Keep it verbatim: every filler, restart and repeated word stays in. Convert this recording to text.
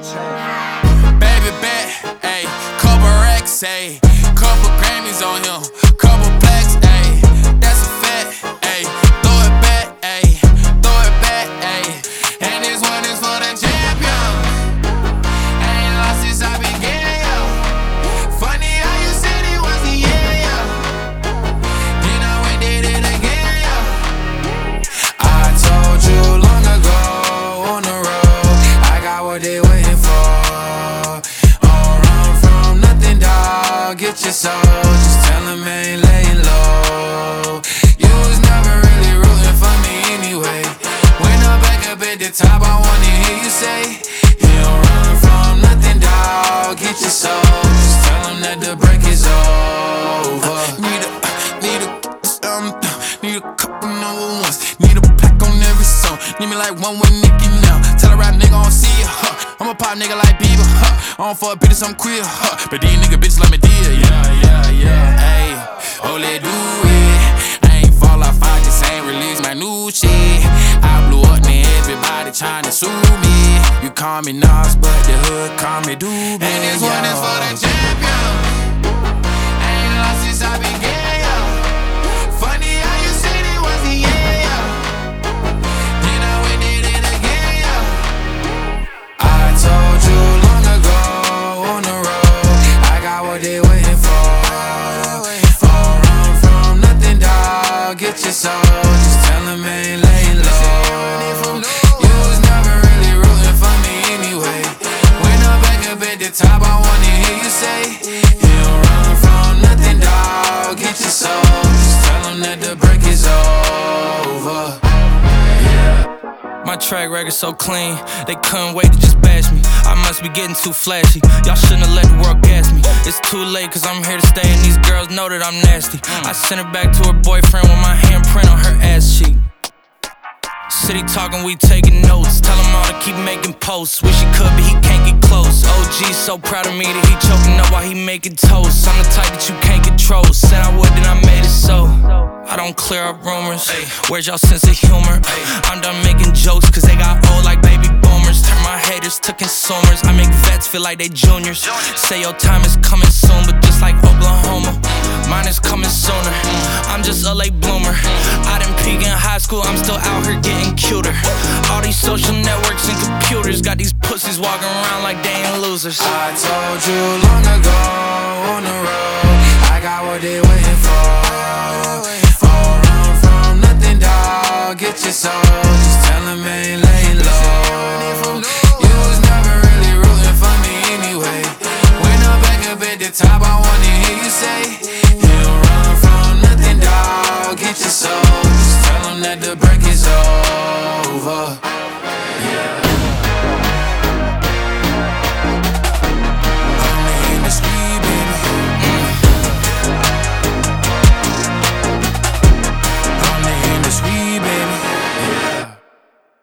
Baby bet, ayy, couple racks, ayy, couple Grammys on him, couple plaques, ayy, that's a fact, ayy, throw it back, ayy, throw it back, ayy, and this one is for the champion. Ain't lost since I began, yo. Funny how you said it was the year, yo. You know we did it again, yo. I told you long ago on the road, I got what they waiting for. Get your soul, just tell him I ain't laying low. You was never really rooting for me anyway. When I'm back up at the top, I wanna hear you say, you don't run from nothing, dawg. Get your soul, just tell him that the break is over. Need a, need a, um, need a couple number ones. Need a pack on every song. Need me like one with Nicki now. Tell a rap nigga I don't see ya, huh. I'm a pop nigga like Bieber, huh. I don't fuck bitches, I'm queer, huh. But these nigga bitches like me dear, yeah, yeah, yeah. Ayy, oh let do it. I ain't fall off, I just ain't release my new shit. I blew up, now everybody tryna sue me. You call me Nas, but the hood call me Doobie. And this one is for the champion. Ain't lost since I began, yo. Funny how you said it was the year, yo. You know we did it again, yo. I told you long ago on the road, I got what they waiting for. Don't run from nothing, dawg. Get your soul, just tell him I ain't laying low. You was never really rooting for me anyway. When I'm back up at the top, I wanna hear you say, you don't run from nothing, dawg. Get your soul, just tell him that the break is over. My track record so clean, they couldn't wait to just bash me. I must be getting too flashy, y'all shouldn't have let the world gas me. It's too late cause I'm here to stay and these girls know that I'm nasty. I sent her back to her boyfriend with my handprint on her ass cheek. City talking, we taking notes. Tell him all to keep making posts. Wish he could, but he can't get close. O G's so proud of me that he choking up while he making toast. I'm the type that you can't control. Said I would, then I made it so. I don't clear up rumors. Where's y'all sense of humor? I'm done making jokes cause they got old like baby boomers. Turn my haters to consumers. I make vets feel like they juniors. Say your time is coming soon, but just like Oklahoma, mine is coming sooner. I'm just a late bloomer. I didn't peak in high school, I'm still out here getting cuter. All these social networks and computers got these pussies walking around like they ain't losers. I told you long ago on the road, I got what they waiting for. Don't run from nothing, dawg. Get your soul, just tell him I ain't laying low. You was never really rooting for me anyway. When I'm back up at the top, I wanna hear you say, you don't run from nothing, dawg. Get your soul, just tell him that the break is over.